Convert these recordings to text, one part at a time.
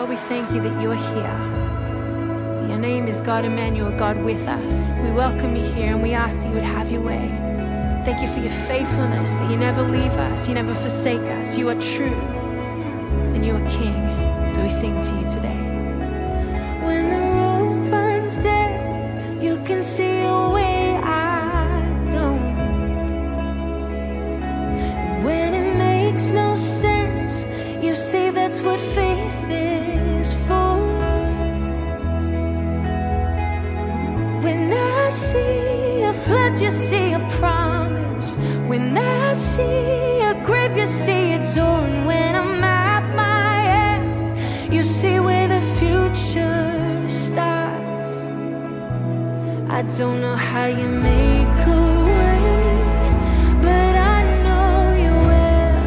Lord, we thank you that you are here. Your name is God Emmanuel, God with us. We welcome you here and we ask that you would have your way. Thank you for your faithfulness, that you never leave us, you never forsake us. You are true and you are King. So we sing to you today. When the road runs dead, you can see a way I don't. And when it makes no sense, you see that's what faith is for. When I see a flood, you see a promise. When I see a grave, you see a door. And when I'm at my end, you see where the future starts. I don't know how you make a way, but I know you will.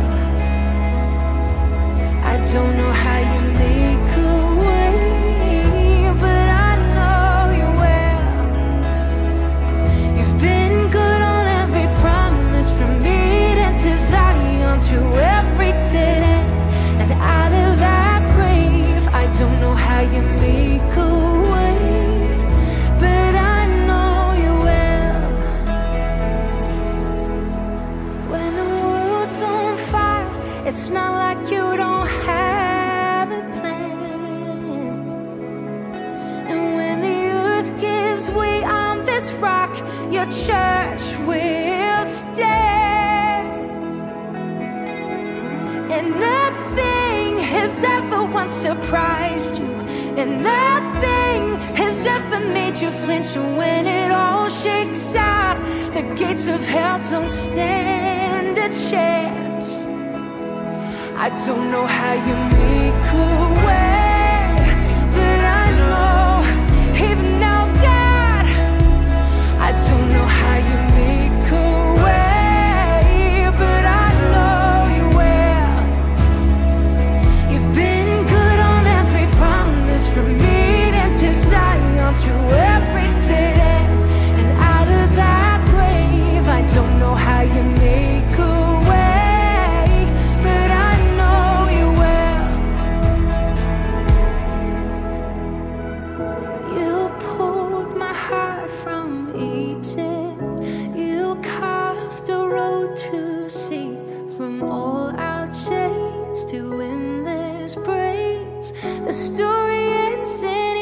I don't know how you make a way, but I know you will. You've been good on every promise, from Eden to Zion, through every dead end and out of that grave. I don't know how you make a way, but I know you will. When the world's on fire, it's not like you don't have a plan. And when the earth gives way on this rock, your church will stand. And nothing has ever once surprised you, and nothing has ever made you flinch. And when it all shakes out, the gates of hell don't stand a chance. I don't know how you make a way, but I know, even now, God, I don't know how you make a way, but I know you will. You've been good on every promise, from Eden to Zion, through every dead end and out of that grave. I don't know how you make a way, but I know you will. You pulled my heart from Egypt. You carved a road to see, from all our chains to endless praise. The story ends in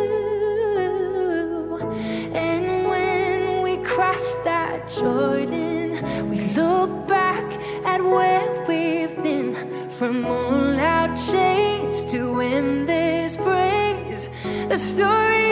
you. And when we cross that Jordan, we look back at where we've been, from all our chains to endless praise. The story